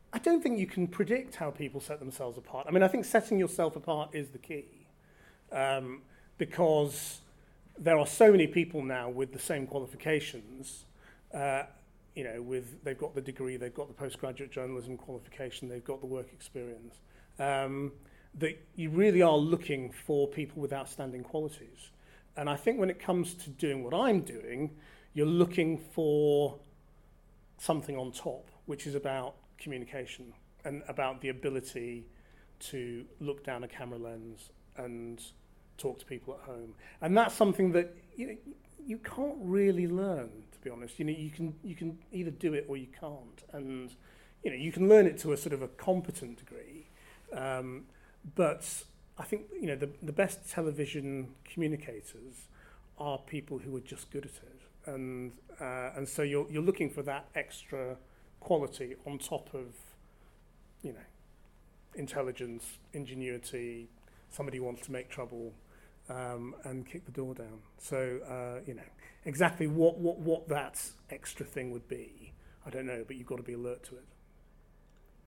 I don't think you can predict how people set themselves apart. I mean, I think setting yourself apart is the key, because there are so many people now with the same qualifications. They've got the degree, they've got the postgraduate journalism qualification, they've got the work experience. That you really are looking for people with outstanding qualities. And I think when it comes to doing what I'm doing, you're looking for something on top, which is about communication and about the ability to look down a camera lens and talk to people at home. And that's something that you can't really learn, to be honest. You can either do it or you can't. And you can learn it to a sort of a competent degree. But I think the best television communicators are people who are just good at it, and so you're looking for that extra quality on top of intelligence, ingenuity, somebody who wants to make trouble and kick the door down. So exactly what that extra thing would be, I don't know, but you've got to be alert to it.